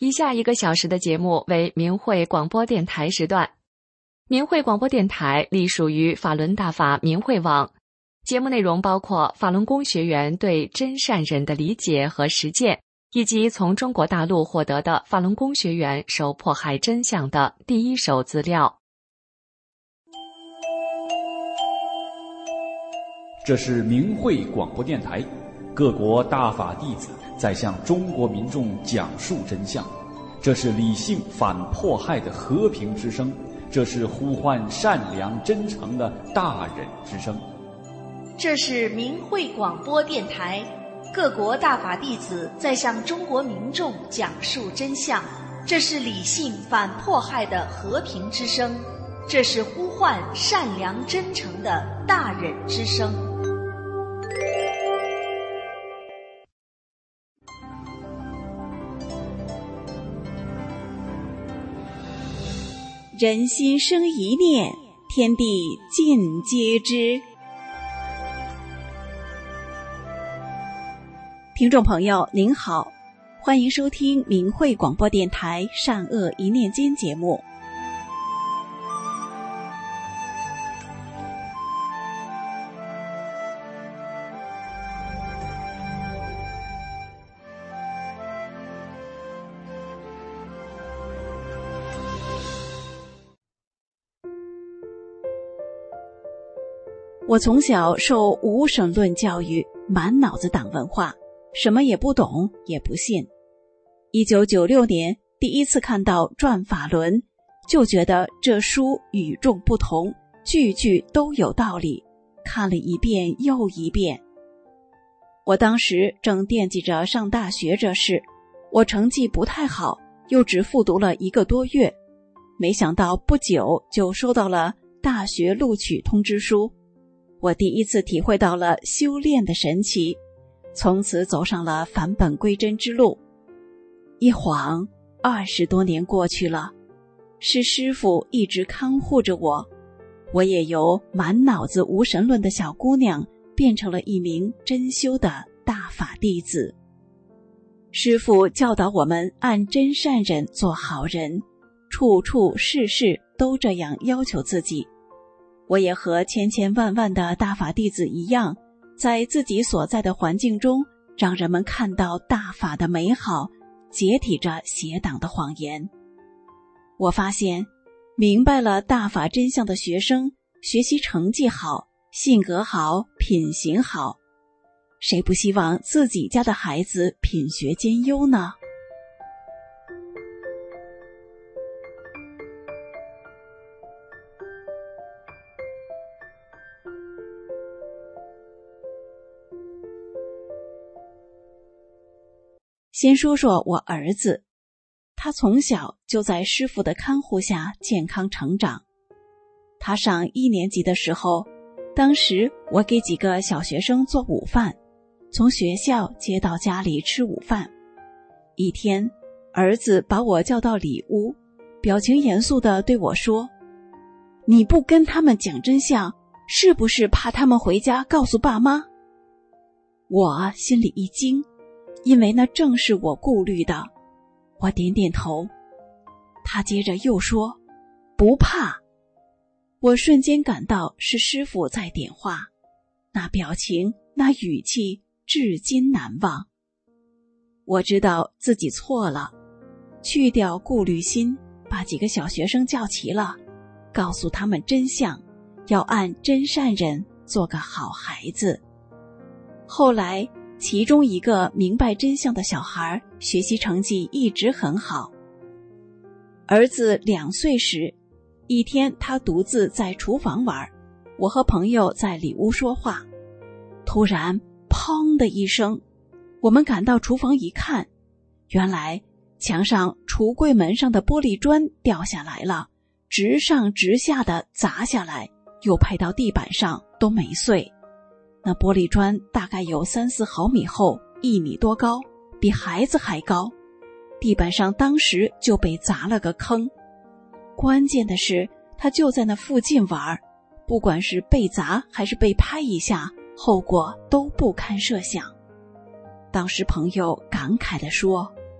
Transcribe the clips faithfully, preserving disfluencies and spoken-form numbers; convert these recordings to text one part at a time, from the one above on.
以下一个小时的节目为明慧广播电台时段。明慧广播电台隶属于法轮大法明慧网，节目内容包括法轮功学员对真善忍的理解和实践，以及从中国大陆获得的法轮功学员受迫害真相的第一手资料。 这是明慧广播电台，各国大法弟子在向中国民众讲述真相。这是理性反迫害的和平之声，这是呼唤善良真诚的大忍之声。 这是明慧广播电台，各国大法弟子在向中国民众讲述真相。这是理性反迫害的和平之声，这是呼唤善良真诚的大忍之声。 人心生一念，天地尽皆知。听众朋友您好，欢迎收听明慧广播电台善恶一念间节目。我从小受无神论教育，满脑子党文化，什么也不懂，也不信。一九九六年第一次看到《转法轮》，就觉得这书与众不同，句句都有道理，看了一遍又一遍。我当时正惦记着上大学这事，我成绩不太好，又只复读了一个多月，没想到不久就收到了大学录取通知书。我第一次体会到了修炼的神奇，从此走上了返本归真之路。一晃二十多年过去了，是师父一直看护着我，我也由满脑子无神论的小姑娘变成了一名真修的大法弟子。师父教导我们按真善忍做好人，处处事事都这样要求自己。我也和千千万万的大法弟子一样，在自己所在的环境中，让人们看到大法的美好，解体着邪党的谎言。我发现，明白了大法真相的学生，学习成绩好，性格好，品行好。谁不希望自己家的孩子品学兼优呢？先说说我儿子，他从小就在师父的看护下健康成长。他上一年级的时候，当时我给几个小学生做午饭，从学校接到家里吃午饭。一天，儿子把我叫到里屋，表情严肃地对我说：“你不跟他们讲真相，是不是怕他们回家告诉爸妈？”我心里一惊，因为那正是我顾虑的。我点点头。他接着又说：“不怕。”我瞬间感到是师父在点化，那表情，那语气，至今难忘。我知道自己错了，去掉顾虑心，把几个小学生叫齐了，告诉他们真相，要按真善忍做个好孩子。后来其中一个明白真相的小孩学习成绩一直很好。儿子两岁时，一天他独自在厨房玩，我和朋友在里屋说话，突然砰的一声，我们赶到厨房一看，原来墙上橱柜门上的玻璃砖掉下来了，直上直下的砸下来，又拍到地板上，都没碎。那玻璃砖大概有三四毫米厚，一米多高，比孩子还高。地板上当时就被砸了个坑。关键的是，他就在那附近玩，不管是被砸还是被拍一下，后果都不堪设想。当时朋友感慨地说：“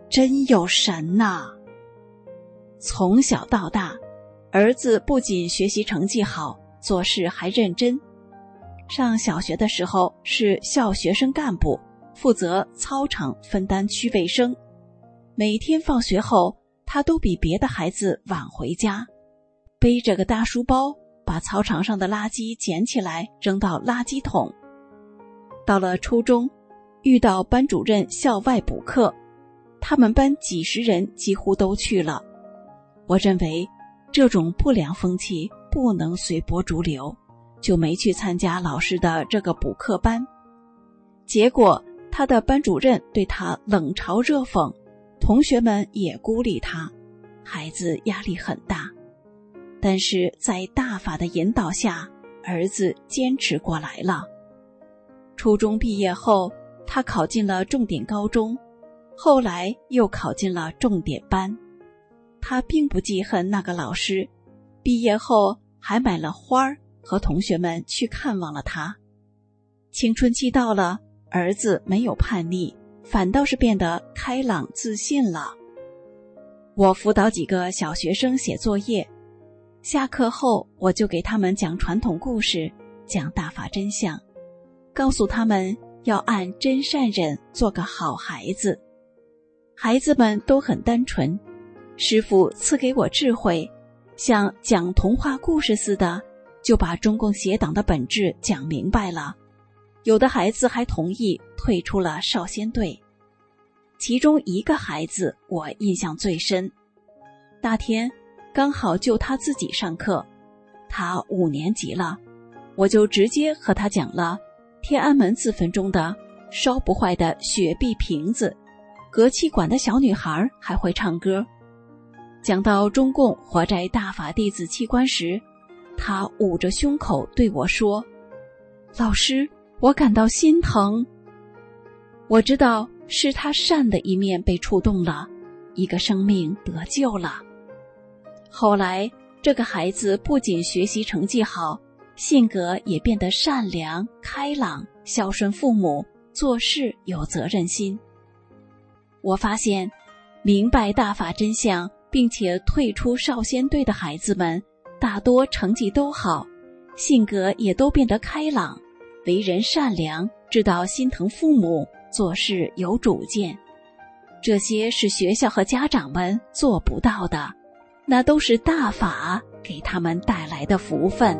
真有神呐！从小到大，儿子不仅学习成绩好，做事还认真。上小学的时候是校学生干部，负责操场分担区卫生。每天放学后，他都比别的孩子晚回家，背着个大书包，把操场上的垃圾捡起来扔到垃圾桶。到了初中，遇到班主任校外补课，他们班几十人几乎都去了。我认为这种不良风气不能随波逐流，就没去参加老师的这个补课班。结果他的班主任对他冷嘲热讽，同学们也孤立他，孩子压力很大。但是在大法的引导下，儿子坚持过来了。初中毕业后，他考进了重点高中，后来又考进了重点班。他并不记恨那个老师，毕业后还买了花儿和同学们去看望了他。青春期到了，儿子没有叛逆，反倒是变得开朗自信了。我辅导几个小学生写作业，下课后我就给他们讲传统故事，讲大法真相，告诉他们要按真善忍做个好孩子。孩子们都很单纯，师父赐给我智慧，像讲童话故事似的，就把中共邪党的本质讲明白了。有的孩子还同意退出了少先队。其中一个孩子我印象最深，那天刚好就他自己上课，他五年级了，我就直接和他讲了天安门自焚中的烧不坏的雪碧瓶子，隔气管的小女孩还会唱歌。讲到中共活摘大法弟子器官时，他捂着胸口对我说：老师，我感到心疼。我知道是他善的一面被触动了，一个生命得救了。后来这个孩子不仅学习成绩好，性格也变得善良开朗，孝顺父母，做事有责任心。我发现明白大法真相并且退出少先队的孩子们，大多成绩都好，性格也都变得开朗，为人善良，知道心疼父母，做事有主见。这些是学校和家长们做不到的，那都是大法给他们带来的福分。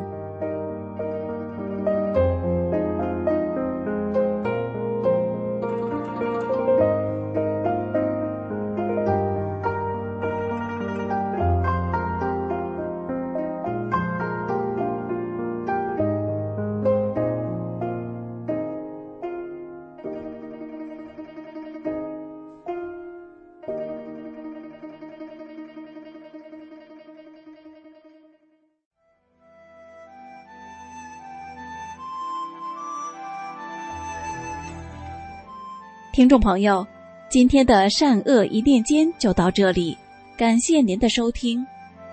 听众朋友，今天的善恶一念间就到这里，感谢您的收听。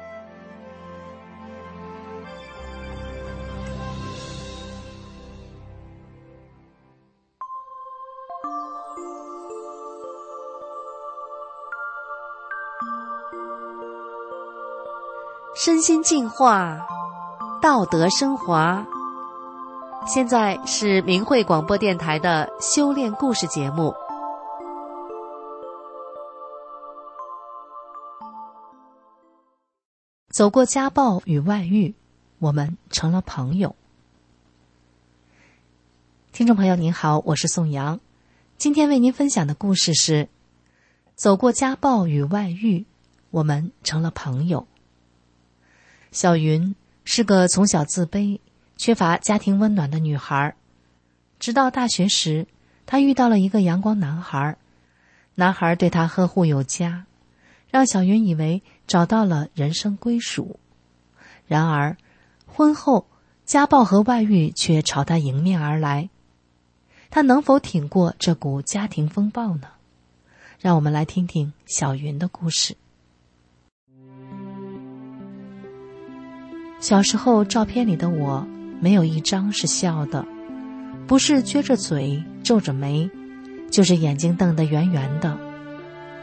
身心净化，道德升华。现在是明慧广播电台的修炼故事节目。走过家暴与外遇，我们成了朋友。听众朋友您好，我是宋阳，今天为您分享的故事是走过家暴与外遇，我们成了朋友。小云是个从小自卑缺乏家庭温暖的女孩，直到大学时，她遇到了一个阳光男孩，男孩对她呵护有加，让小云以为找到了人生归属。然而，婚后家暴和外遇却朝她迎面而来，她能否挺过这股家庭风暴呢？让我们来听听小云的故事。小时候照片里的我没有一张是笑的，不是撅着嘴皱着眉，就是眼睛瞪得圆圆的。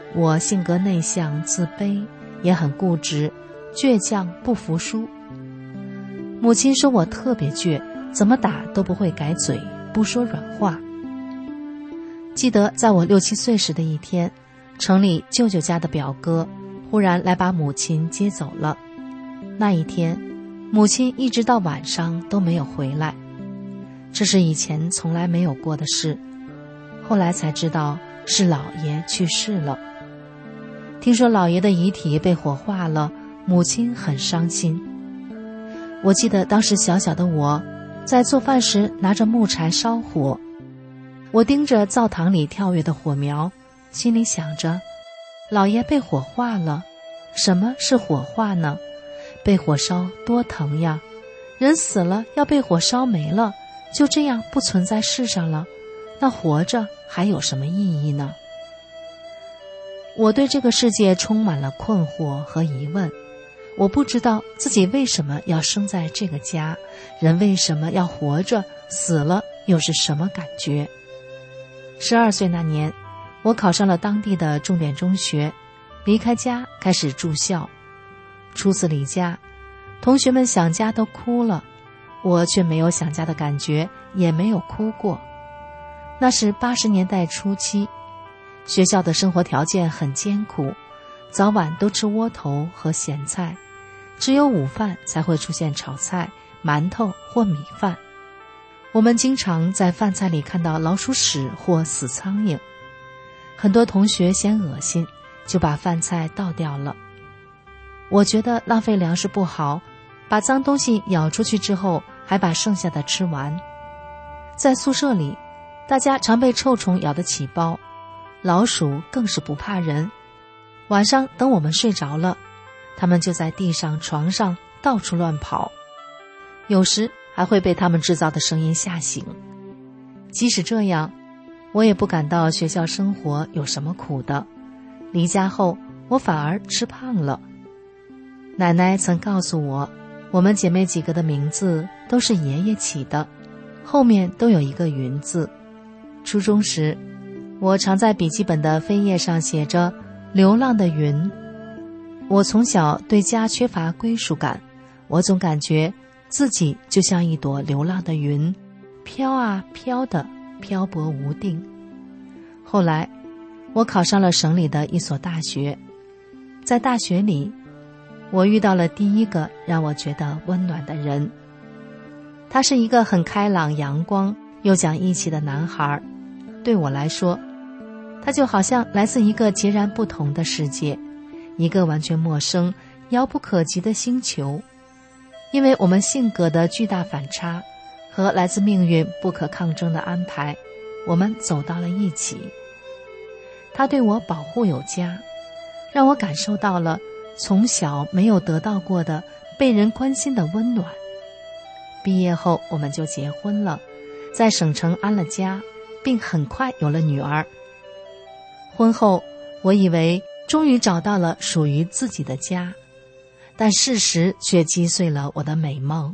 我性格内向自卑，也很固执倔强，不服输。母亲说我特别倔，怎么打都不会改嘴，不说软话。记得在我六七岁时的一天，城里舅舅家的表哥忽然来把母亲接走了。那一天，母亲一直到晚上都没有回来，这是以前从来没有过的事。后来才知道是姥爷去世了。听说姥爷的遗体被火化了，母亲很伤心。我记得当时小小的我在做饭时拿着木柴烧火，我盯着灶堂里跳跃的火苗，心里想着，姥爷被火化了，什么是火化呢？被火烧多疼呀，人死了要被火烧没了，就这样不存在世上了，那活着还有什么意义呢？我对这个世界充满了困惑和疑问，我不知道自己为什么要生在这个家，人为什么要活着，死了又是什么感觉？十二岁那年，我考上了当地的重点中学，离开家开始住校。初次离家，同学们想家都哭了，我却没有想家的感觉，也没有哭过。那是八十年代初期，学校的生活条件很艰苦，早晚都吃窝头和咸菜，只有午饭才会出现炒菜、馒头或米饭。我们经常在饭菜里看到老鼠屎或死苍蝇，很多同学嫌恶心，就把饭菜倒掉了。我觉得浪费粮食不好，把脏东西舀出去之后，还把剩下的吃完。在宿舍里，大家常被臭虫咬得起包，老鼠更是不怕人。晚上等我们睡着了，它们就在地上、床上到处乱跑，有时还会被它们制造的声音吓醒。即使这样，我也不感到学校生活有什么苦的。离家后，我反而吃胖了。奶奶曾告诉我，我们姐妹几个的名字都是爷爷起的，后面都有一个云字。初中时，我常在笔记本的扉页上写着流浪的云。我从小对家缺乏归属感，我总感觉自己就像一朵流浪的云，飘啊飘的，漂泊无定。后来我考上了省里的一所大学，在大学里，我遇到了第一个让我觉得温暖的人。他是一个很开朗、阳光又讲义气的男孩。对我来说，他就好像来自一个截然不同的世界，一个完全陌生、遥不可及的星球。因为我们性格的巨大反差和来自命运不可抗争的安排，我们走到了一起。他对我保护有加，让我感受到了从小没有得到过的被人关心的温暖。毕业后我们就结婚了，在省城安了家，并很快有了女儿。婚后，我以为终于找到了属于自己的家，但事实却击碎了我的美梦。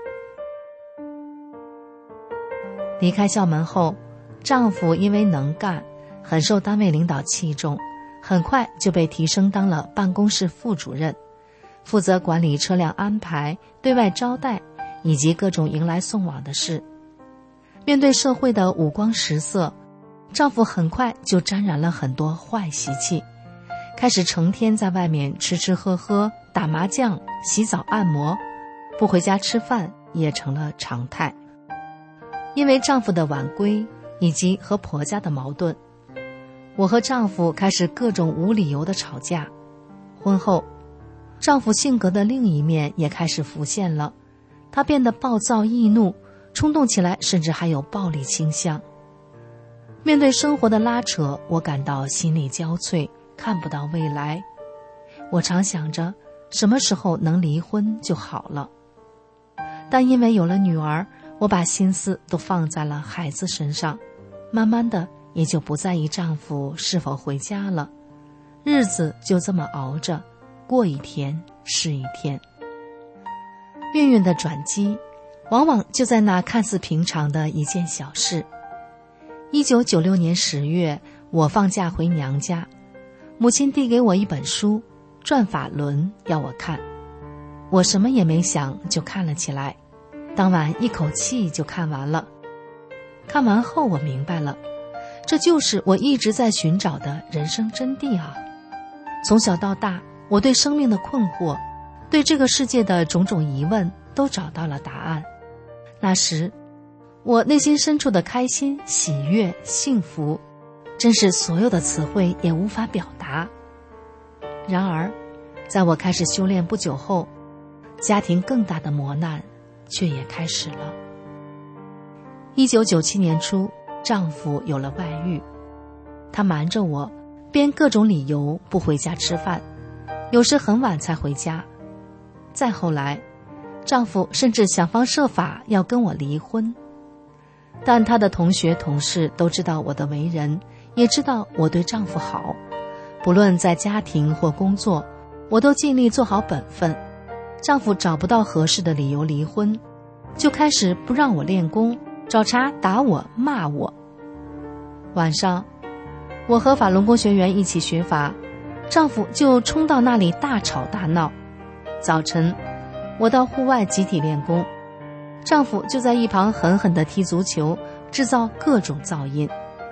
离开校门后，丈夫因为能干，很受单位领导器重，很快就被提升当了办公室副主任，负责管理车辆安排、对外招待以及各种迎来送往的事。面对社会的五光十色，丈夫很快就沾染了很多坏习气，开始成天在外面吃吃喝喝、打麻将、洗澡按摩，不回家吃饭也成了常态。因为丈夫的晚归以及和婆家的矛盾，我和丈夫开始各种无理由的吵架。婚后，丈夫性格的另一面也开始浮现了，他变得暴躁易怒，冲动起来甚至还有暴力倾向。面对生活的拉扯，我感到心力交瘁，看不到未来。我常想着什么时候能离婚就好了，但因为有了女儿，我把心思都放在了孩子身上，慢慢的也就不在意丈夫是否回家了。日子就这么熬着，过一天是一天。命运的转机往往就在那看似平常的一件小事。一九九六年十月，我放假回娘家， 母亲递给我一本书《转法轮》，要我看。我什么也没想就看了起来，当晚一口气就看完了。看完后我明白了，这就是我一直在寻找的人生真谛啊！从小到大，我对生命的困惑，对这个世界的种种疑问都找到了答案。那时我内心深处的开心、喜悦、幸福，真是所有的词汇也无法表达。然而在我开始修炼不久后，家庭更大的磨难却也开始了。一九九七年初，丈夫有了外遇，他瞒着我，编各种理由不回家吃饭，有时很晚才回家。再后来，丈夫甚至想方设法要跟我离婚。但她的同学同事都知道我的为人，也知道我对丈夫好，不论在家庭或工作，我都尽力做好本分。丈夫找不到合适的理由离婚，就开始不让我练功，找茬打我骂我。晚上我和法轮功学员一起学法，丈夫就冲到那里大吵大闹。早晨我到户外集体练功，丈夫就在一旁狠狠地踢足球，制造各种噪音。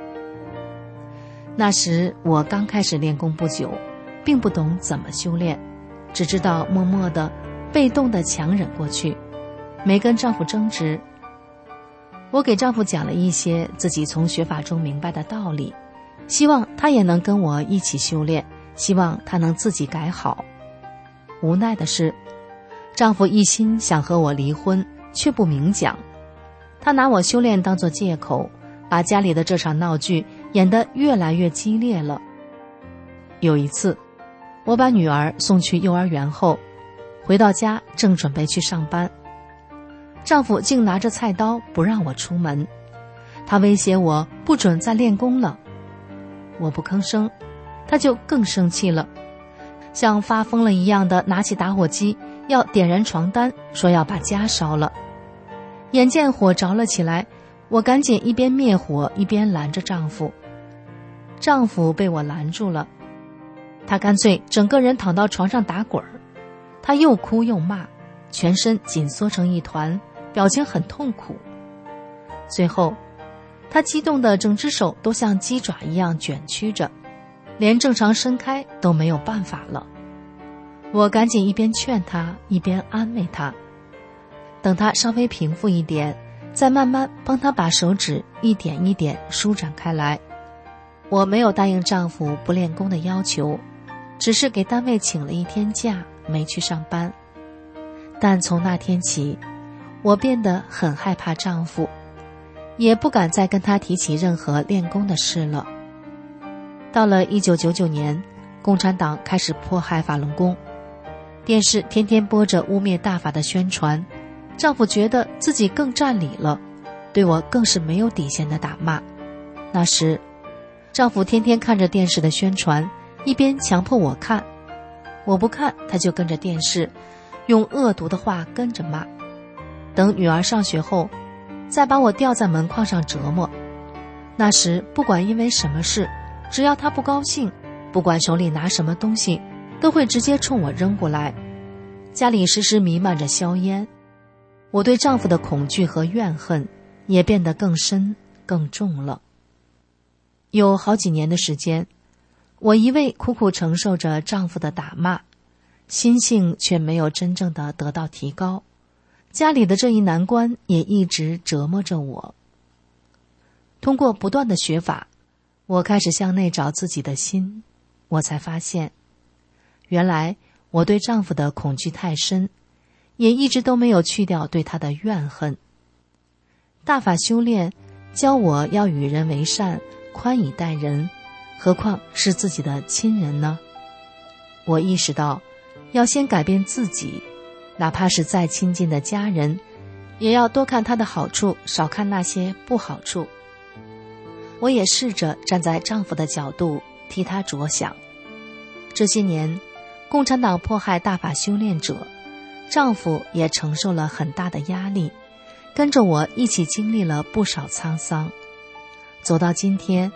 那时我刚开始练功不久，并不懂怎么修炼，只知道默默地被动地强忍过去，没跟丈夫争执。我给丈夫讲了一些自己从学法中明白的道理，希望他也能跟我一起修炼，希望他能自己改好。无奈的是，丈夫一心想和我离婚，却不明讲。他拿我修炼当作借口，把家里的这场闹剧演得越来越激烈了。有一次，我把女儿送去幼儿园后，回到家正准备去上班，丈夫竟拿着菜刀不让我出门，他威胁我不准再练功了。我不吭声，他就更生气了，像发疯了一样的拿起打火机要点燃床单，说要把家烧了。眼见火着了起来，我赶紧一边灭火一边拦着丈夫。丈夫被我拦住了，他干脆整个人躺到床上打滚儿，他又哭又骂，全身紧缩成一团，表情很痛苦。最后他激动的整只手都像鸡爪一样卷曲着，连正常伸开都没有办法了。我赶紧一边劝他一边安慰他，等他稍微平复一点，再慢慢帮他把手指一点一点舒展开来。我没有答应丈夫不练功的要求，只是给单位请了一天假，没去上班。但从那天起，我变得很害怕丈夫，也不敢再跟他提起任何练功的事了。到了一九九九年，共产党开始迫害法轮功，电视天天播着污蔑大法的宣传，丈夫觉得自己更占理了，对我更是没有底线的打骂。那时丈夫天天看着电视的宣传，一边强迫我看，我不看他就跟着电视用恶毒的话跟着骂。等女儿上学后，再把我吊在门框上折磨。那时不管因为什么事，只要他不高兴，不管手里拿什么东西，都会直接冲我扔过来。家里时时弥漫着硝烟，我对丈夫的恐惧和怨恨也变得更深更重了。有好几年的时间，我一味苦苦承受着丈夫的打骂，心性却没有真正的得到提高，家里的这一难关也一直折磨着我。通过不断的学法，我开始向内找自己的心，我才发现，原来我对丈夫的恐惧太深，也一直都没有去掉对他的怨恨。大法修炼教我要与人为善，宽以待人，何况是自己的亲人呢？我意识到要先改变自己，哪怕是再亲近的家人，也要多看他的好处，少看那些不好处。我也试着站在丈夫的角度替他着想。这些年共产党迫害大法修炼者，丈夫也承受了很大的压力，跟着我一起经历了不少沧桑。走到今天，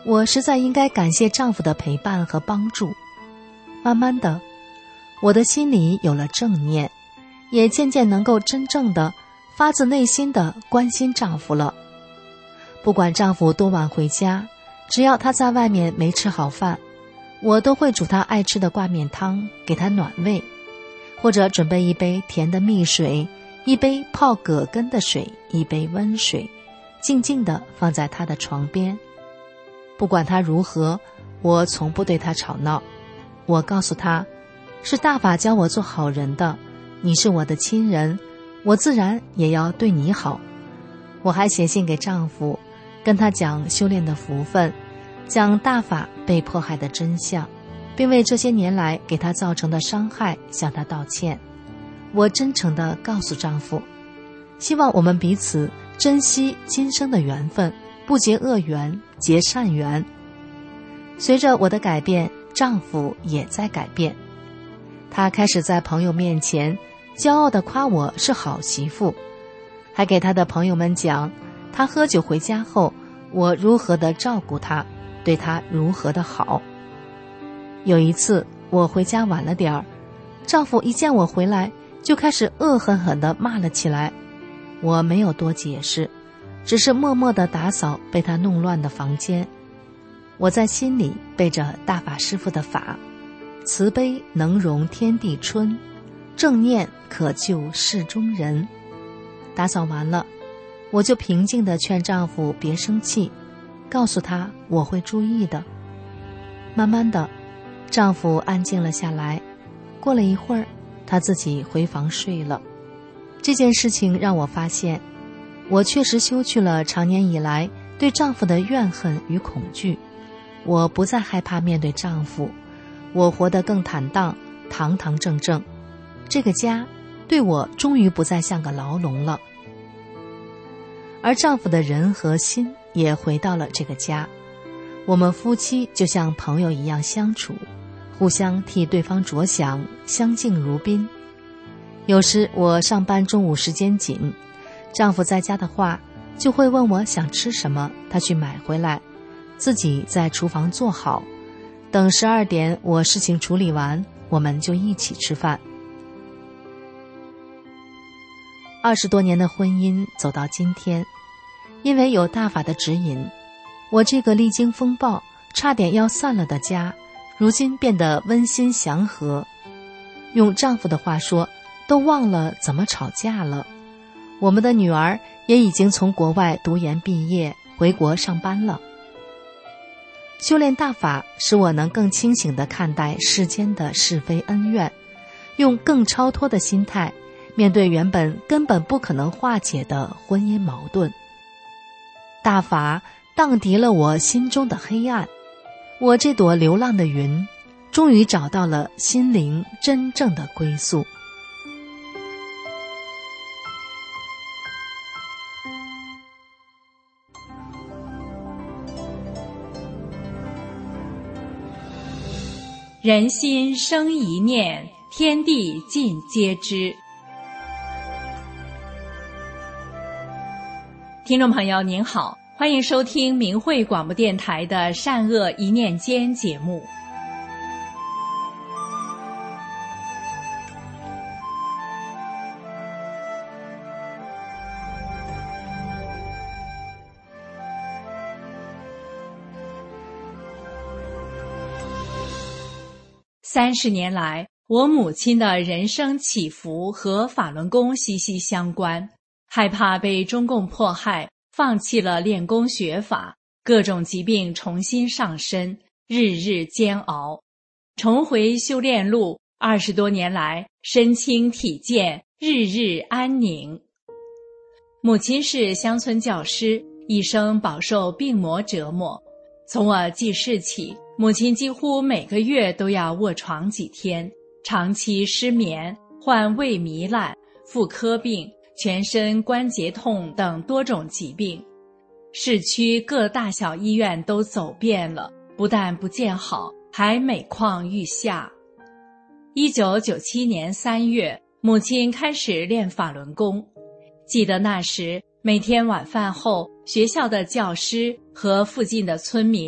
我实在应该感谢丈夫的陪伴和帮助。慢慢的，我的心里有了正念，也渐渐能够真正的发自内心的关心丈夫了。不管丈夫多晚回家，只要他在外面没吃好饭，我都会煮他爱吃的挂面汤给他暖胃，或者准备一杯甜的蜜水，一杯泡葛根的水，一杯温水，静静地放在他的床边。不管他如何，我从不对他吵闹。我告诉他，是大法教我做好人的，你是我的亲人，我自然也要对你好。我还写信给丈夫，跟他讲修炼的福分，讲大法被迫害的真相，并为这些年来给他造成的伤害向他道歉。我真诚地告诉丈夫，希望我们彼此珍惜今生的缘分，不结恶缘，结善缘。随着我的改变，丈夫也在改变。他开始在朋友面前骄傲地夸我是好媳妇，还给他的朋友们讲他喝酒回家后我如何地照顾他，对他如何的好。有一次我回家晚了点儿，丈夫一见我回来就开始恶狠狠地骂了起来。我没有多解释，只是默默地打扫被他弄乱的房间。我在心里背着大法师父的法，慈悲能容天地春，正念可救世中人。打扫完了，我就平静地劝丈夫别生气，告诉他我会注意的。慢慢的，丈夫安静了下来，过了一会儿，他自己回房睡了。这件事情让我发现，我确实休去了长年以来对丈夫的怨恨与恐惧。我不再害怕面对丈夫，我活得更坦荡，堂堂正正。这个家对我终于不再像个牢笼了。而丈夫的人和心也回到了这个家，我们夫妻就像朋友一样相处，互相替对方着想，相敬如宾。有时我上班中午时间紧，丈夫在家的话就会问我想吃什么，他去买回来，自己在厨房做好，等十二点我事情处理完，我们就一起吃饭。二十多年的婚姻走到今天，因为有大法的指引，我这个历经风暴差点要散了的家，如今变得温馨祥和。用丈夫的话说，都忘了怎么吵架了。我们的女儿也已经从国外读研毕业，回国上班了。修炼大法使我能更清醒地看待世间的是非恩怨，用更超脱的心态面对原本根本不可能化解的婚姻矛盾。大法荡涤了我心中的黑暗，我这朵流浪的云终于找到了心灵真正的归宿。 人心生一念，天地尽皆知。听众朋友您好，欢迎收听明慧广播电台的善恶一念间节目。三十年来，我母亲的人生起伏和法轮功息息相关。害怕被中共迫害，放弃了练功学法，各种疾病重新上身，日日煎熬。重回修炼路，二十多年来，身轻体健，日日安宁。母亲是乡村教师，一生饱受病魔折磨。从我记事起，母亲几乎每个月都要卧床几天，长期失眠，患胃糜烂、妇科病、全身关节痛等多种疾病。市区各大小医院都走遍了，不但不见好，还每况愈下。一九九七年三月，母亲开始练法轮功。记得那时，每天晚饭后，学校的教师和附近的村民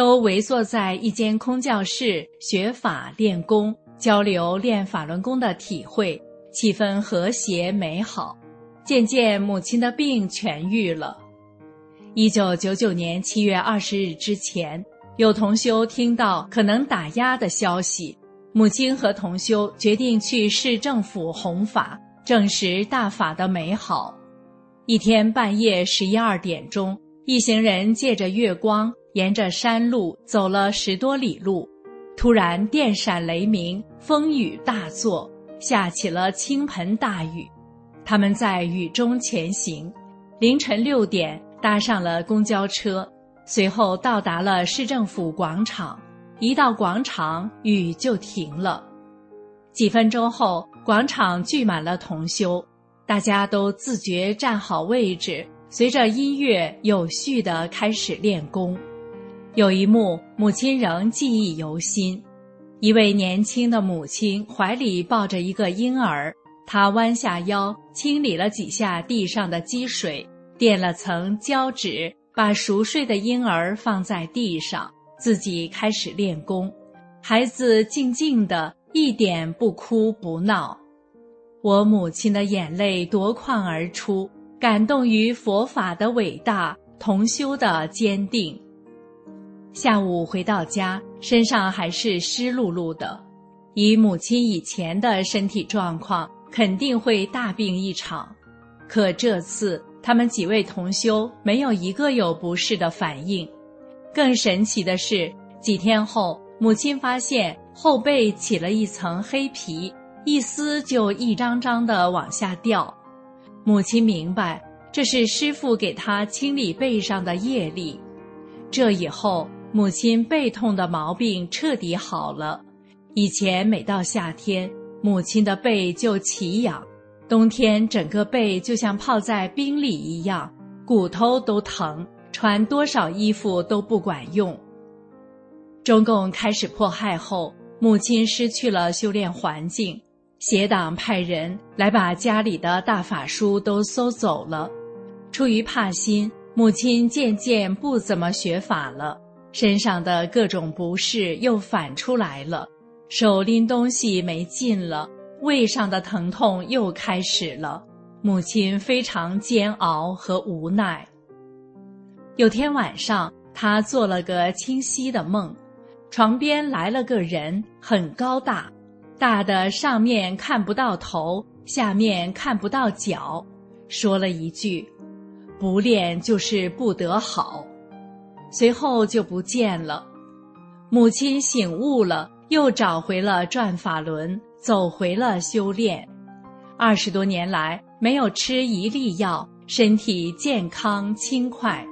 都围坐在一间空教室学法练功，交流练法轮功的体会，气氛和谐美好。渐渐母亲的病痊愈了。一九九九年七月二十日之前，有同修听到可能打压的消息，母亲和同修决定去市政府弘法，证实大法的美好。一天半夜十一二点钟，一行人借着月光，沿着山路走了十多里路，突然电闪雷鸣，风雨大作，下起了倾盆大雨。他们在雨中前行，凌晨六点搭上了公交车，随后到达了市政府广场。一到广场，雨就停了。几分钟后，广场聚满了同修，大家都自觉站好位置，随着音乐有序地开始练功。有一幕，母亲仍记忆犹新。一位年轻的母亲怀里抱着一个婴儿，她弯下腰，清理了几下地上的积水，垫了层胶纸，把熟睡的婴儿放在地上，自己开始练功。孩子静静的，一点不哭不闹。我母亲的眼泪夺眶而出，感动于佛法的伟大，同修的坚定。下午回到家，身上还是湿漉漉的。以母亲以前的身体状况，肯定会大病一场。可这次，他们几位同修没有一个有不适的反应。更神奇的是，几天后，母亲发现后背起了一层黑皮，一撕就一张张地往下掉。母亲明白，这是师父给她清理背上的业力。这以后，母亲背痛的毛病彻底好了。以前每到夏天，母亲的背就起痒，冬天整个背就像泡在冰里一样，骨头都疼，穿多少衣服都不管用。中共开始迫害后，母亲失去了修炼环境，邪党派人来把家里的大法书都搜走了。出于怕心，母亲渐渐不怎么学法了，身上的各种不适又反出来了，手拎东西没劲了，胃上的疼痛又开始了。母亲非常煎熬和无奈。有天晚上，她做了个清晰的梦，床边来了个人，很高大，大的上面看不到头，下面看不到脚，说了一句：不练就是不得好。随后就不见了。母亲醒悟了，又找回了转法轮，走回了修炼。二十多年来，没有吃一粒药，身体健康轻快。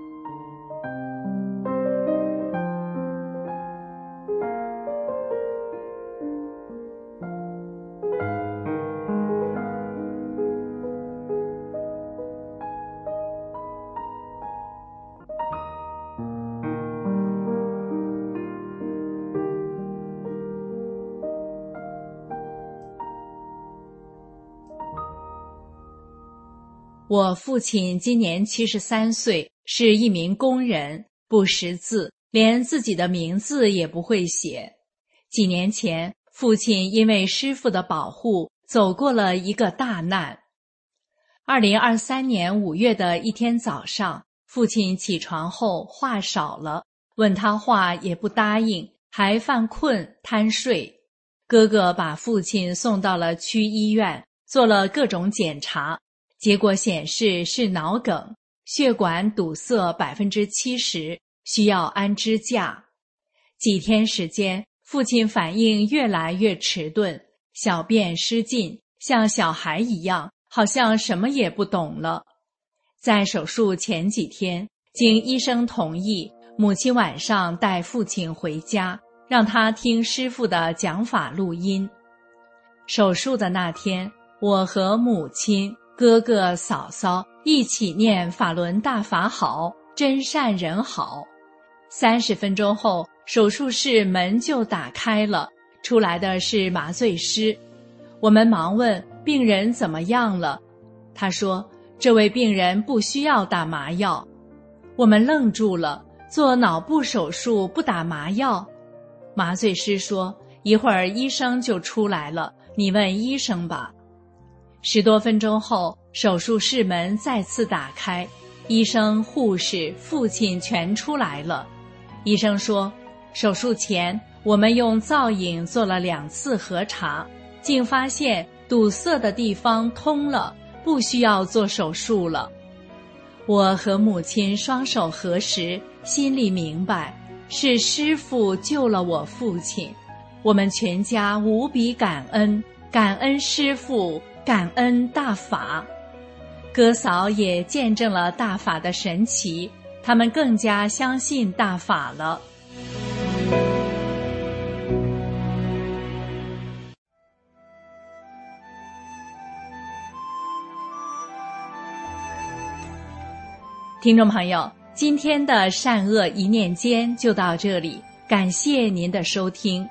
我父亲今年七十三岁，是一名工人，不识字，连自己的名字也不会写。几年前，父亲因为师父的保护，走过了一个大难。二零二三年五月的一天早上，父亲起床后话少了，问他话也不答应，还犯困贪睡。哥哥把父亲送到了区医院，做了各种检查。结果显示是脑梗，血管堵塞百分之七十，需要安支架。几天时间，父亲反应越来越迟钝，小便失禁，像小孩一样，好像什么也不懂了。在手术前几天，经医生同意，母亲晚上带父亲回家，让他听师父的讲法录音。手术的那天，我和母亲、哥哥嫂嫂一起念法轮大法好，真善人好。三十分钟后，手术室门就打开了，出来的是麻醉师。我们忙问病人怎么样了，他说这位病人不需要打麻药。我们愣住了， 做脑部手术不打麻药？麻醉师说，一会儿医生就出来了，你问医生吧。十多分钟后，手术室门再次打开，医生、护士、父亲全出来了。医生说，手术前我们用造影做了两次核查，竟发现堵塞的地方通了，不需要做手术了。我和母亲双手合十，心里明白，是师父救了我父亲。我们全家无比感恩，感恩师父，感恩大法。哥嫂也见证了大法的神奇，他们更加相信大法了。听众朋友，今天的善恶一念间就到这里，感谢您的收听。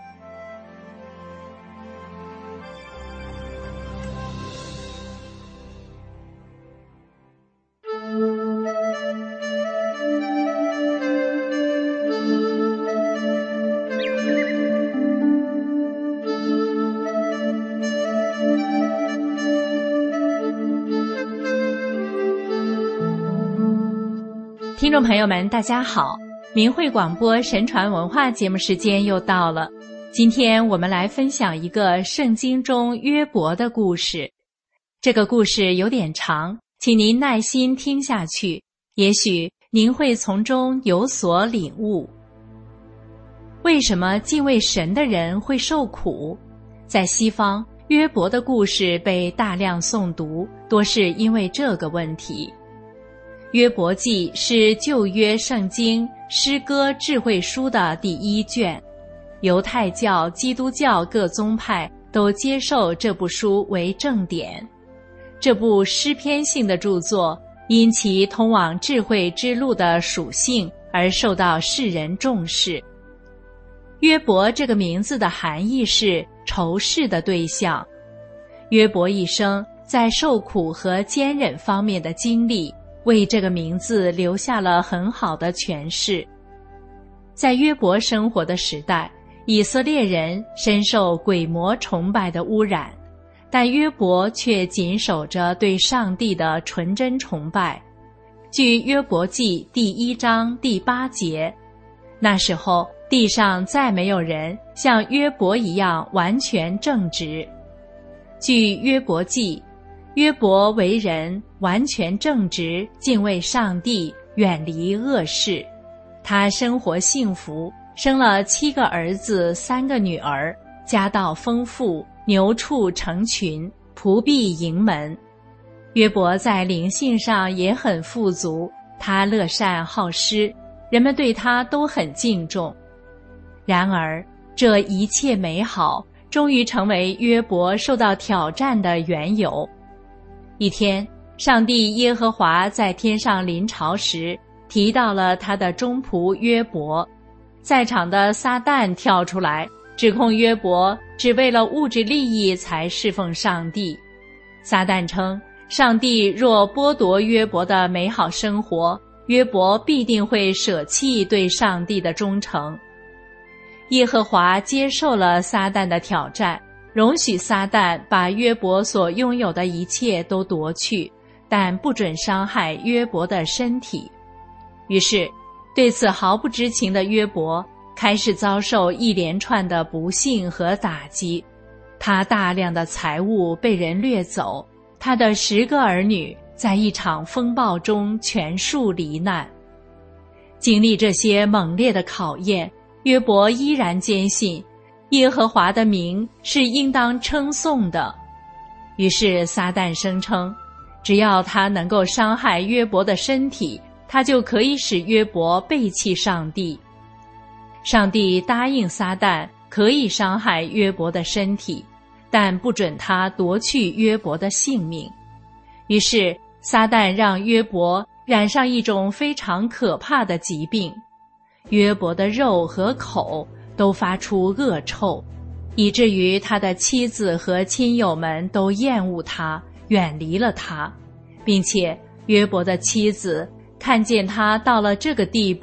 听众朋友们，大家好，明慧广播神传文化节目时间又到了。今天我们来分享一个圣经中约伯的故事。这个故事有点长，请您耐心听下去，也许您会从中有所领悟。为什么敬畏神的人会受苦？在西方，约伯的故事被大量诵读，多是因为这个问题。约伯记是旧约圣经诗歌智慧书的第一卷，犹太教、基督教各宗派都接受这部书为正典。这部诗篇性的著作因其通往智慧之路的属性而受到世人重视。约伯这个名字的含义是仇视的对象。约伯一生在受苦和坚忍方面的经历，为这个名字留下了很好的诠释。在约伯生活的时代，以色列人深受鬼魔崇拜的污染，但约伯却谨守着对上帝的纯真崇拜。据约伯记第一章第八节，那时候地上再没有人像约伯一样完全正直。据约伯记，约伯为人完全正直，敬畏上帝，远离恶事。他生活幸福，生了七个儿子，三个女儿，家道丰富，牛畜成群，仆婢盈门。约伯在灵性上也很富足，他乐善好施，人们对他都很敬重。然而，这一切美好终于成为约伯受到挑战的缘由。一天，上帝耶和华在天上临朝时，提到了他的忠仆约伯。在场的撒旦跳出来，指控约伯只为了物质利益才侍奉上帝。撒旦称，上帝若剥夺约伯的美好生活，约伯必定会舍弃对上帝的忠诚。耶和华接受了撒旦的挑战，容许撒旦把约伯所拥有的一切都夺去，但不准伤害约伯的身体。于是，对此毫不知情的约伯开始遭受一连串的不幸和打击。他大量的财物被人掠走，他的十个儿女在一场风暴中全数罹难。经历这些猛烈的考验，约伯依然坚信耶和华的名是应当称颂的。于是撒旦声称，只要他能够伤害约伯的身体，他就可以使约伯背弃上帝。上帝答应撒旦可以伤害约伯的身体，但不准他夺去约伯的性命。于是撒旦让约伯染上一种非常可怕的疾病，约伯的肉和口都发出恶臭，以至于他的妻子和亲友们都厌恶他，远离了他，并且约伯的妻子看见他到了这个地步，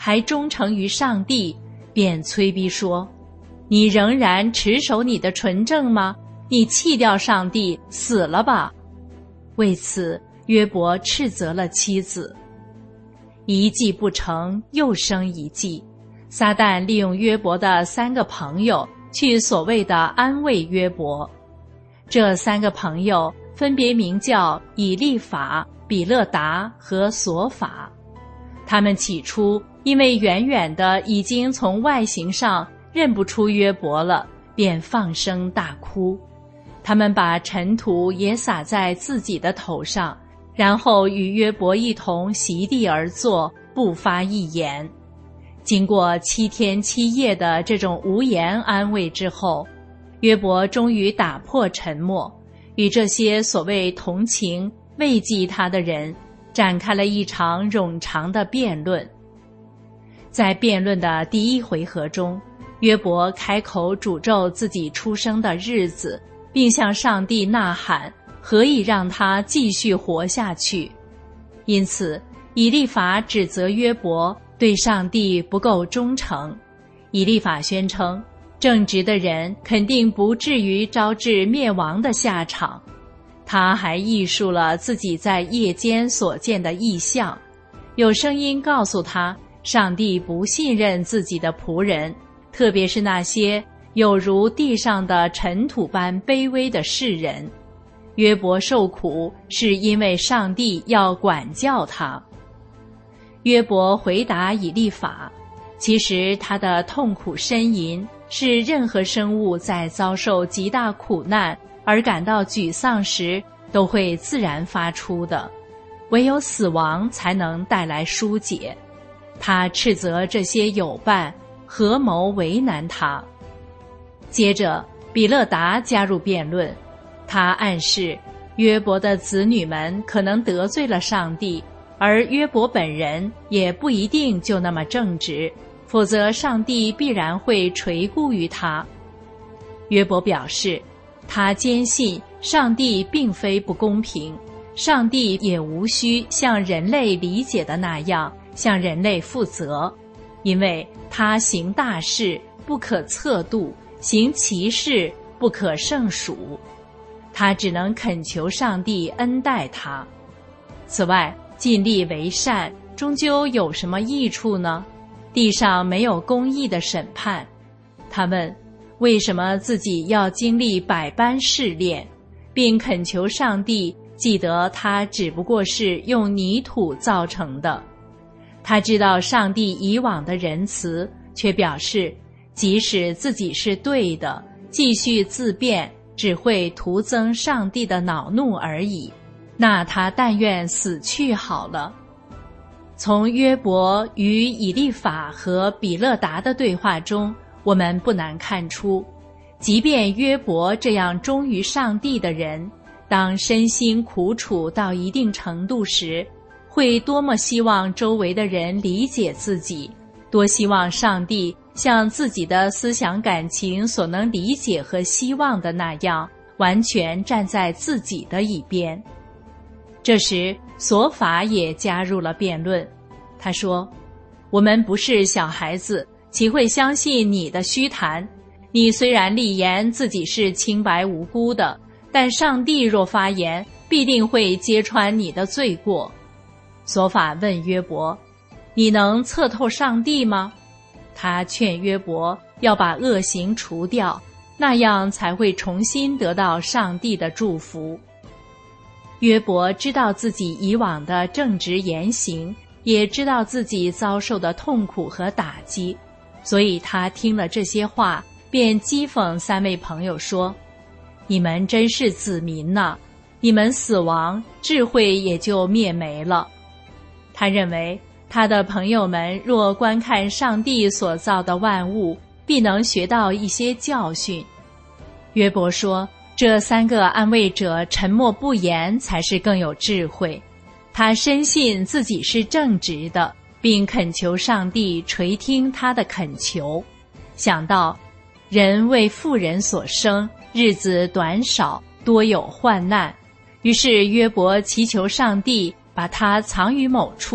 还忠诚于上帝，便催逼说：你仍然持守你的纯正吗？你弃掉上帝，死了吧！为此，约伯斥责了妻子。一计不成，又生一计。撒旦利用约伯的三个朋友去所谓的安慰约伯。这三个朋友分别名叫以利法、比勒达和索法。他们起初因为远远的已经从外形上认不出约伯了，便放声大哭。他们把尘土也撒在自己的头上，然后与约伯一同席地而坐，不发一言。经过七天七夜的这种无言安慰之后，约伯终于打破沉默，与这些所谓同情慰藉他的人展开了一场冗长的辩论。在辩论的第一回合中，约伯开口诅咒自己出生的日子，并向上帝呐喊，何以让他继续活下去。因此，以利法指责约伯对上帝不够忠诚。以利法宣称，正直的人肯定不至于招致灭亡的下场。他还忆述了自己在夜间所见的异象，有声音告诉他，上帝不信任自己的仆人，特别是那些有如地上的尘土般卑微的世人。约伯受苦是因为上帝要管教他。约伯回答以利法，其实他的痛苦呻吟是任何生物在遭受极大苦难而感到沮丧时都会自然发出的，唯有死亡才能带来疏解。他斥责这些友伴合谋为难他。接着，比勒达加入辩论，他暗示约伯的子女们可能得罪了上帝，而约伯本人也不一定就那么正直，否则上帝必然会垂顾于他。约伯表示，他坚信上帝并非不公平，上帝也无需像人类理解的那样向人类负责，因为他行大事不可测度，行奇事不可胜数，他只能恳求上帝恩待他。此外，尽力为善终究有什么益处呢？地上没有公义的审判。他问，为什么自己要经历百般试炼，并恳求上帝记得他只不过是用泥土造成的。他知道上帝以往的仁慈，却表示即使自己是对的，继续自辩只会徒增上帝的恼怒而已，那他但愿死去好了。从约伯与以利法和比勒达的对话中，我们不难看出，即便约伯这样忠于上帝的人，当身心苦楚到一定程度时，会多么希望周围的人理解自己，多希望上帝像自己的思想感情所能理解和希望的那样，完全站在自己的一边。这时，索法也加入了辩论。他说，我们不是小孩子，岂会相信你的虚谈？你虽然立言自己是清白无辜的，但上帝若发言，必定会揭穿你的罪过。索法问约伯，你能测透上帝吗？他劝约伯要把恶行除掉，那样才会重新得到上帝的祝福。约伯知道自己以往的正直言行，也知道自己遭受的痛苦和打击，所以他听了这些话，便讥讽三位朋友说，你们真是子民呐，你们死亡，智慧也就灭没了。他认为他的朋友们若观看上帝所造的万物，必能学到一些教训。约伯说，这三个安慰者沉默不言才是更有智慧。他深信自己是正直的，并恳求上帝垂听他的恳求。想到人为妇人所生，日子短少，多有患难，于是约伯祈求上帝把他藏于某处，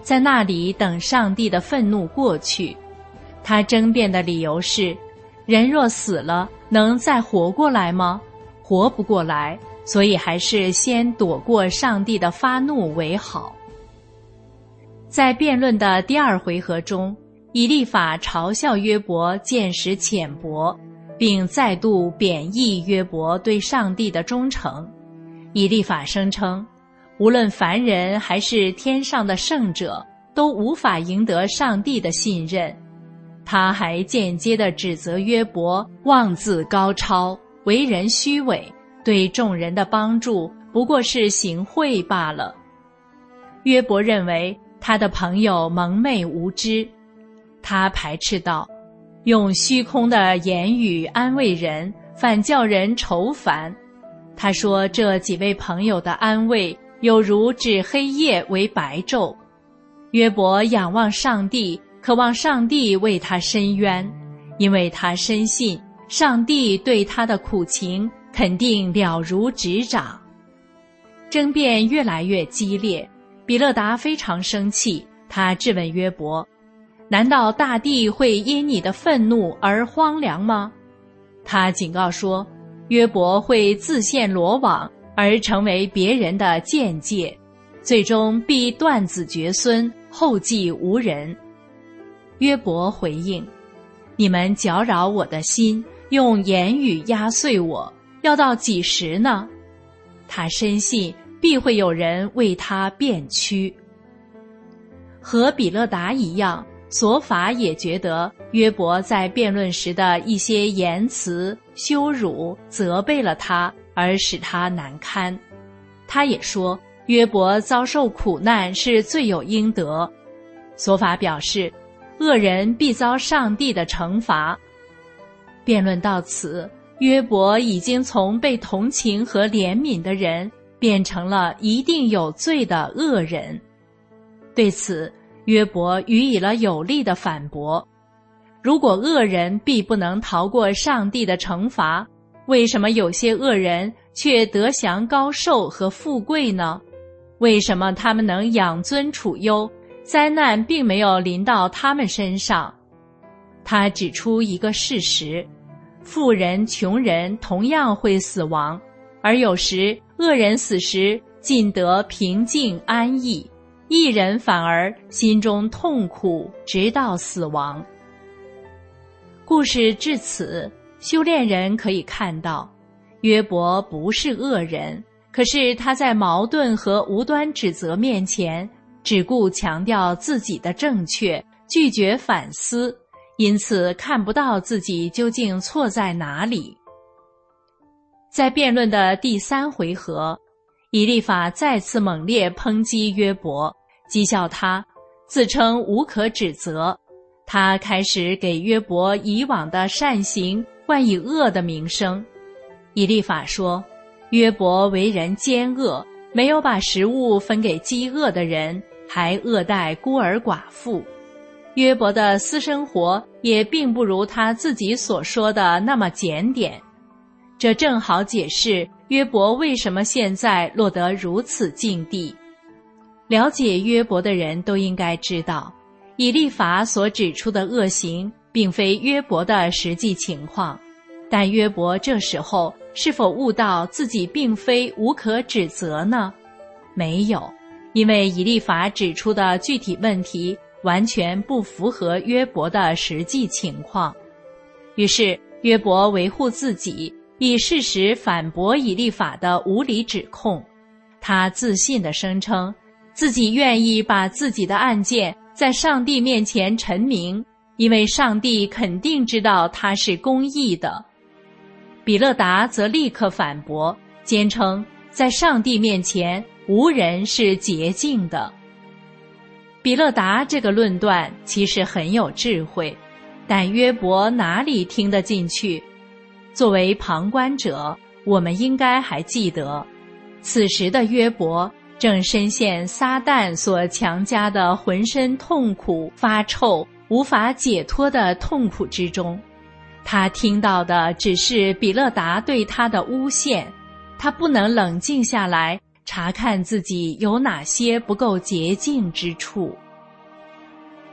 在那里等上帝的愤怒过去。他争辩的理由是，人若死了，能再活过来吗？活不过来，所以还是先躲过上帝的发怒为好。在辩论的第二回合中，以利法嘲笑约伯见识浅薄，并再度贬义约伯对上帝的忠诚。以利法声称，无论凡人还是天上的圣者，都无法赢得上帝的信任。他还间接地指责约伯妄自高超，为人虚伪，对众人的帮助不过是行贿罢了。约伯认为他的朋友蒙昧无知，他排斥道，用虚空的言语安慰人，反叫人愁烦。他说这几位朋友的安慰有如指黑夜为白昼。约伯仰望上帝，渴望上帝为他伸冤，因为他深信上帝对他的苦情肯定了如指掌。争辩越来越激烈，比勒达非常生气，他质问约伯，难道大地会因你的愤怒而荒凉吗？他警告说，约伯会自陷罗网，而成为别人的鉴戒，最终必断子绝孙，后继无人。约伯回应，你们搅扰我的心，用言语压碎我，要到几时呢？他深信必会有人为他辩屈。和比勒达一样，索法也觉得约伯在辩论时的一些言辞羞辱责备了他，而使他难堪。他也说约伯遭受苦难是罪有应得。索法表示，恶人必遭上帝的惩罚。辩论到此，约伯已经从被同情和怜悯的人变成了一定有罪的恶人。对此，约伯予以了有力的反驳。如果恶人必不能逃过上帝的惩罚，为什么有些恶人却得享高寿和富贵呢？为什么他们能养尊处优，灾难并没有临到他们身上？他指出一个事实，富人穷人同样会死亡，而有时恶人死时尽得平静安逸，义人反而心中痛苦，直到死亡。故事至此，修炼人可以看到，约伯不是恶人，可是他在矛盾和无端指责面前，只顾强调自己的正确，拒绝反思，因此看不到自己究竟错在哪里。在辩论的第三回合，以利法再次猛烈抨击约伯，讥笑他，自称无可指责。他开始给约伯以往的善行冠以恶的名声。以利法说，约伯为人奸恶，没有把食物分给饥饿的人，还恶待孤儿寡妇。约伯的私生活也并不如他自己所说的那么检点。这正好解释约伯为什么现在落得如此境地。了解约伯的人都应该知道，以利法所指出的恶行并非约伯的实际情况，但约伯这时候是否悟到自己并非无可指责呢？没有，因为以利法指出的具体问题完全不符合约伯的实际情况。于是约伯维护自己，以事实反驳以利法的无理指控。他自信地声称自己愿意把自己的案件在上帝面前陈明，因为上帝肯定知道他是公义的。比勒达则立刻反驳，坚称在上帝面前无人是洁净的。比勒达这个论断其实很有智慧，但约伯哪里听得进去？作为旁观者，我们应该还记得，此时的约伯正深陷撒旦所强加的浑身痛苦、发臭、无法解脱的痛苦之中。他听到的只是比勒达对他的诬陷，他不能冷静下来，查看自己有哪些不够洁净之处。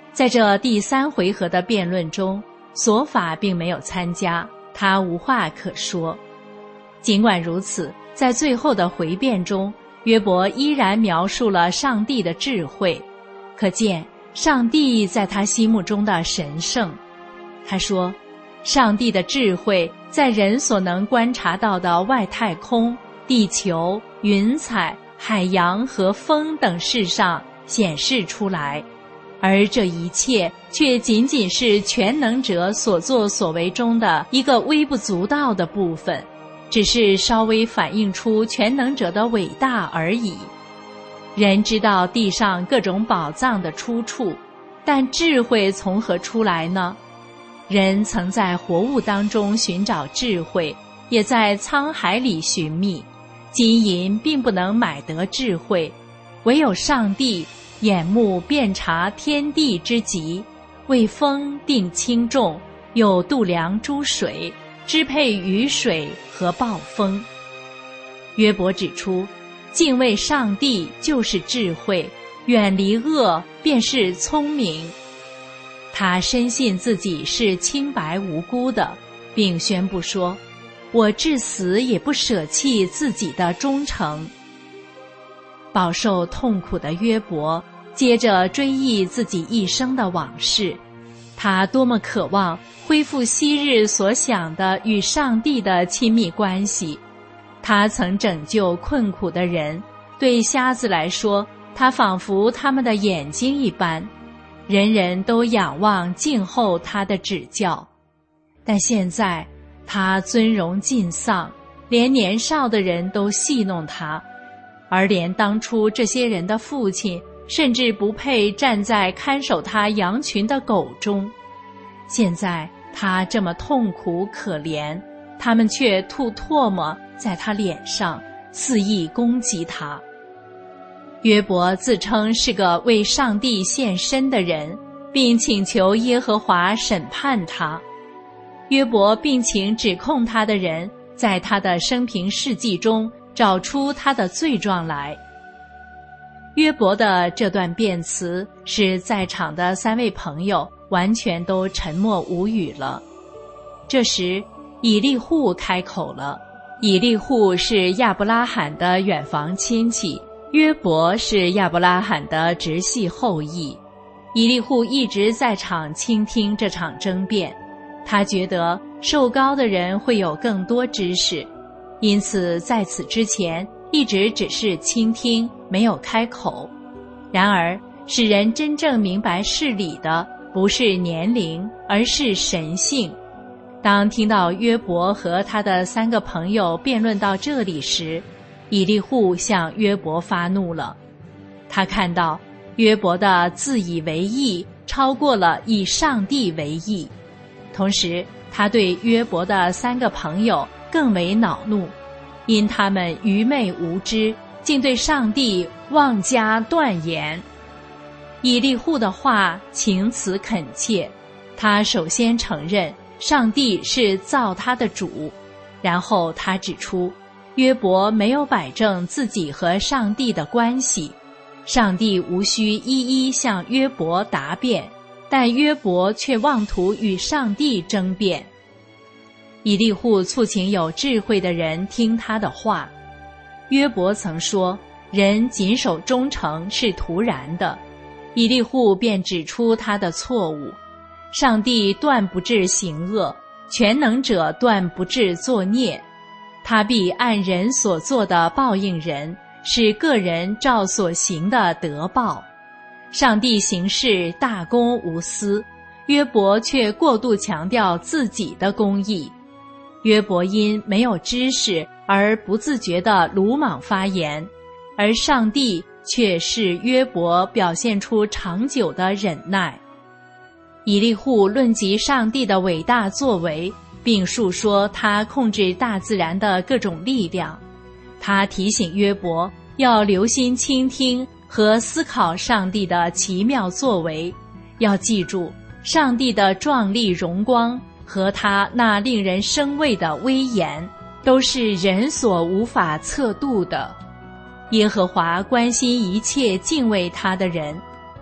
在这第三回合的辩论中，索法并没有参加，他无话可说。尽管如此，在最后的回辩中，约伯依然描述了上帝的智慧，可见上帝在他心目中的神圣。他说，上帝的智慧在人所能观察到的外太空、地球、云彩、海洋和风等事上显示出来，而这一切却仅仅是全能者所作所为中的一个微不足道的部分，只是稍微反映出全能者的伟大而已。人知道地上各种宝藏的出处，但智慧从何出来呢？人曾在活物当中寻找智慧，也在沧海里寻觅，金银并不能买得智慧，唯有上帝眼目遍察天地之极，为风定轻重，又度量诸水，支配雨水和暴风。约伯指出，敬畏上帝就是智慧，远离恶便是聪明。他深信自己是清白无辜的，并宣布说，我至死也不舍弃自己的忠诚。饱受痛苦的约伯接着追忆自己一生的往事，他多么渴望恢复昔日所想的与上帝的亲密关系。他曾拯救困苦的人，对瞎子来说，他仿佛他们的眼睛一般，人人都仰望静候他的指教。但现在他尊荣尽丧，连年少的人都戏弄他，而连当初这些人的父亲甚至不配站在看守他羊群的狗中。现在他这么痛苦可怜，他们却吐唾沫在他脸上，肆意攻击他。约伯自称是个为上帝献身的人，并请求耶和华审判他。约伯并请指控他的人在他的生平事迹中找出他的罪状来。约伯的这段辩词使在场的三位朋友完全都沉默无语了。这时以利户开口了。以利户是亚伯拉罕的远房亲戚，约伯是亚伯拉罕的直系后裔。以利户一直在场倾听这场争辩，他觉得受膏的人会有更多知识，因此在此之前一直只是倾听，没有开口。然而使人真正明白事理的不是年龄，而是神性。当听到约伯和他的三个朋友辩论到这里时，以利户向约伯发怒了。他看到约伯的自以为义超过了以上帝为义，同时他对约伯的三个朋友更为恼怒，因他们愚昧无知，竟对上帝妄加断言。以利户的话情辞恳切，他首先承认上帝是造他的主，然后他指出约伯没有摆正自己和上帝的关系，上帝无需一一向约伯答辩，但约伯却妄图与上帝争辩。以利户促请有智慧的人听他的话。约伯曾说，人谨守忠诚是徒然的，以利户便指出他的错误。上帝断不致行恶，全能者断不致作孽，他必按人所做的报应人，使个人照所行的得报。上帝行事大公无私，约伯却过度强调自己的公义。约伯因没有知识而不自觉地鲁莽发言，而上帝却是约伯表现出长久的忍耐。以利户论及上帝的伟大作为，并述说他控制大自然的各种力量。他提醒约伯要留心倾听和思考上帝的奇妙作为，要记住上帝的壮丽荣光和他那令人生畏的威严，都是人所无法测度的。耶和华关心一切敬畏他的人，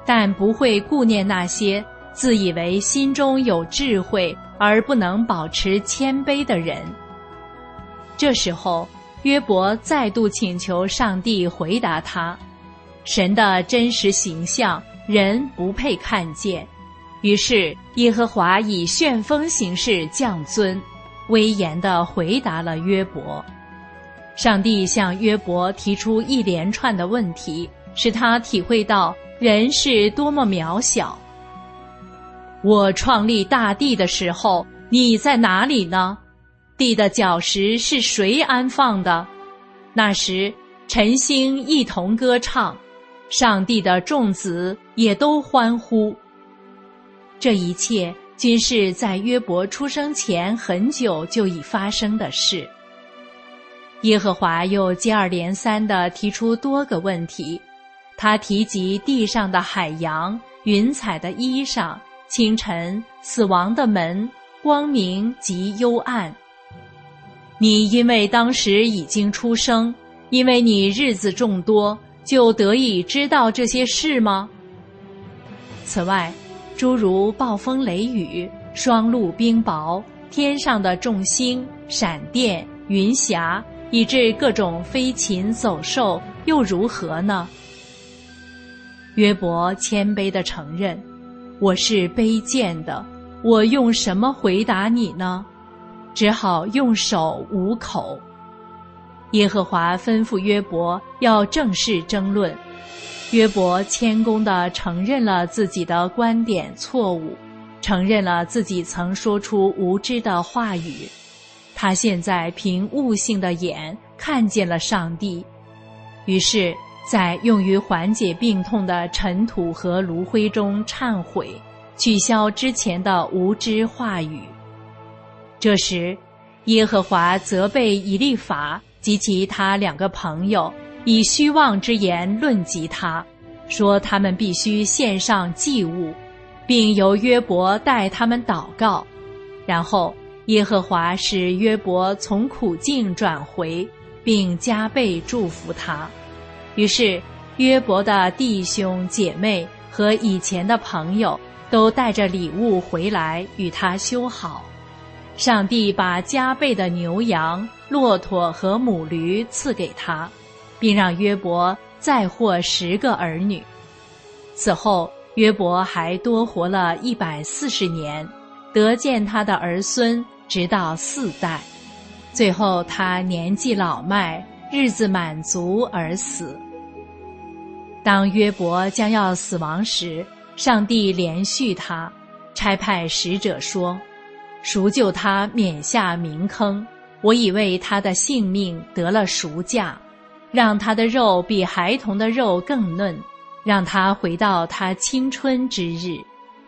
但不会顾念那些自以为心中有智慧而不能保持谦卑的人。这时候，约伯再度请求上帝回答他，神的真实形象人不配看见，于是耶和华以旋风形式降尊，威严地回答了约伯。上帝向约伯提出一连串的问题，使他体会到人是多么渺小。我创立大地的时候，你在哪里呢？地的角石是谁安放的？那时晨星一同歌唱，上帝的众子也都欢呼。这一切均是在约伯出生前很久就已发生的事。耶和华又接二连三地提出多个问题，他提及地上的海洋、云彩的衣裳、清晨、死亡的门、光明及幽暗。你因为当时已经出生，因为你日子众多，就得以知道这些事吗？此外，诸如暴风雷雨、霜露冰雹、天上的众星、闪电、云霞，以致各种飞禽走兽，又如何呢？约伯谦卑地承认，我是卑贱的，我用什么回答你呢？只好用手捂口。耶和华吩咐约伯要正式争论，约伯谦恭地承认了自己的观点错误，承认了自己曾说出无知的话语。他现在凭悟性的眼看见了上帝，于是在用于缓解病痛的尘土和炉灰中忏悔，取消之前的无知话语。这时，耶和华责备以利法及其他两个朋友，以虚妄之言论及他，说他们必须献上祭物，并由约伯代他们祷告。然后耶和华使约伯从苦境转回，并加倍祝福他。于是约伯的弟兄姐妹和以前的朋友都带着礼物回来与他修好。上帝把加倍的牛羊、骆驼和母驴赐给他，并让约伯再获十个儿女。此后约伯还多活了一百四十年，得见他的儿孙直到四代。最后他年纪老迈，日子满足而死。当约伯将要死亡时，上帝怜恤他，差派使者说，赎救他免下冥坑，我已为他的性命得了赎价，让他的肉比孩童的肉更嫩，让他回到他青春之日。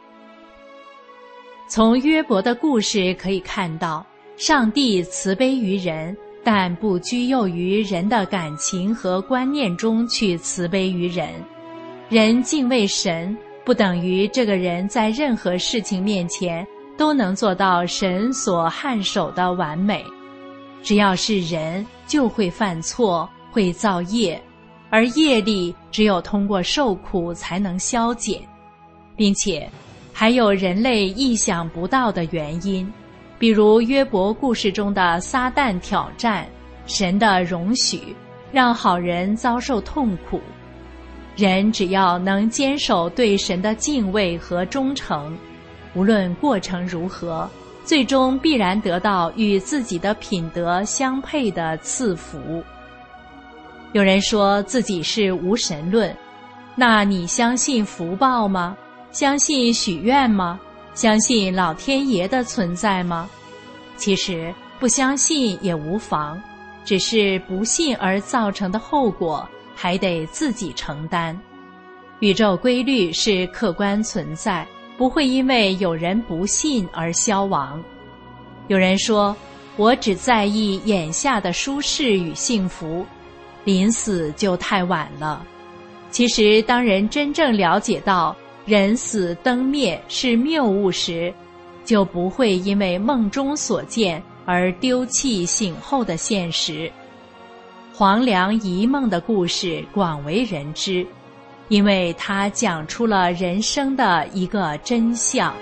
从约伯的故事可以看到，上帝慈悲于人，但不拘囿于人的感情和观念中去慈悲于人。人敬畏神，不等于这个人在任何事情面前都能做到神所撼手的完美。只要是人，就会犯错，会造业，而业力只有通过受苦才能消减，并且还有人类意想不到的原因，比如约伯故事中的撒旦挑战，神的容许，让好人遭受痛苦。人只要能坚守对神的敬畏和忠诚，无论过程如何，最终必然得到与自己的品德相配的赐福。有人说自己是无神论，那你相信福报吗？相信许愿吗？相信老天爷的存在吗？其实不相信也无妨，只是不信而造成的后果还得自己承担。宇宙规律是客观存在，不会因为有人不信而消亡。有人说，我只在意眼下的舒适与幸福，临死就太晚了。其实当人真正了解到人死灯灭是谬误时，就不会因为梦中所见而丢弃醒后的现实。黄粱一梦的故事广为人知， 因为它讲出了人生的一个真相。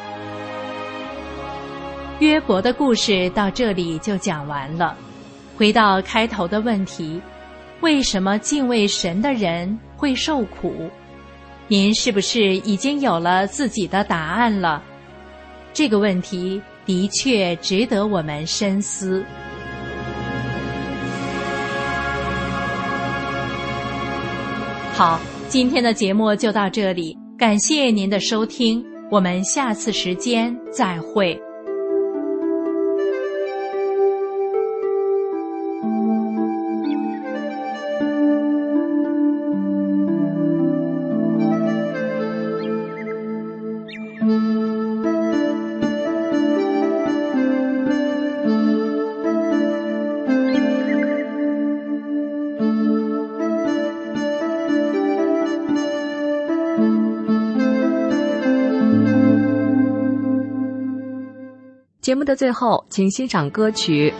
约伯的故事到这里就讲完了。回到开头的问题，为什么敬畏神的人会受苦？您是不是已经有了自己的答案了？这个问题的确值得我们深思。好，今天的节目就到这里，感谢您的收听，我们下次时间再会。 节目的最后，请欣赏歌曲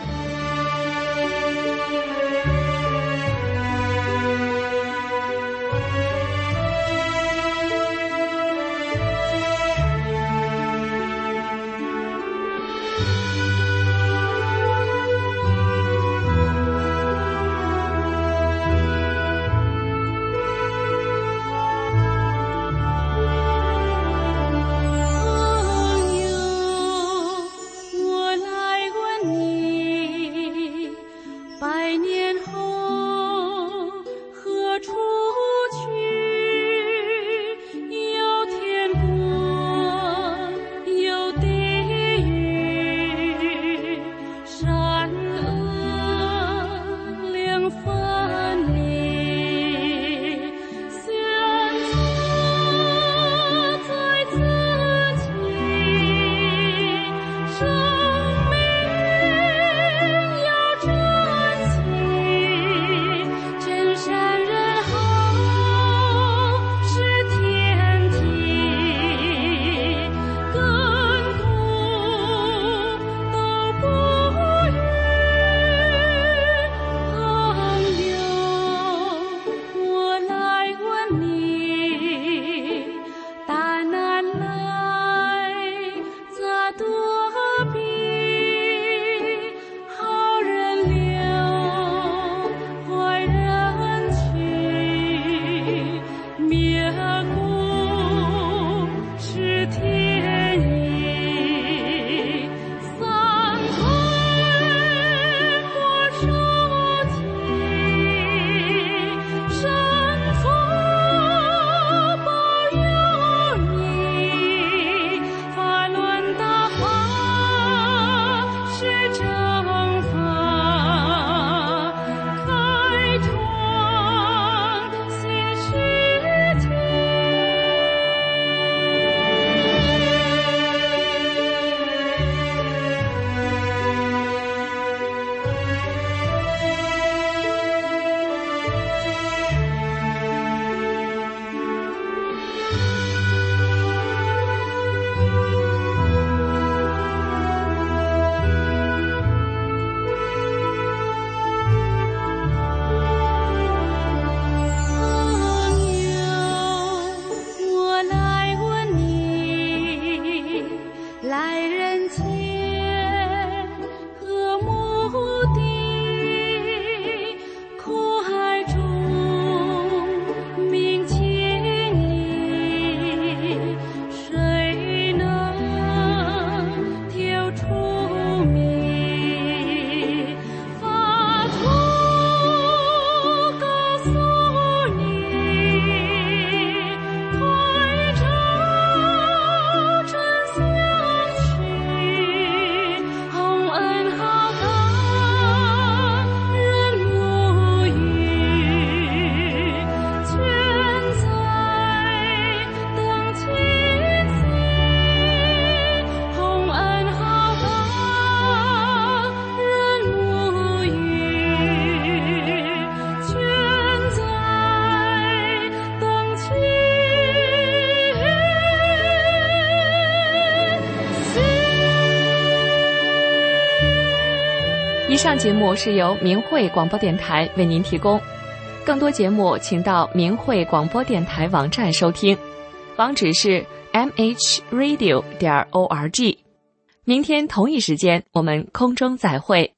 以上节目是由明慧广播电台为您提供。 更多节目请到明慧广播电台网站收听，网址是 m h radio 点 org。明天同一时间我们空中再会。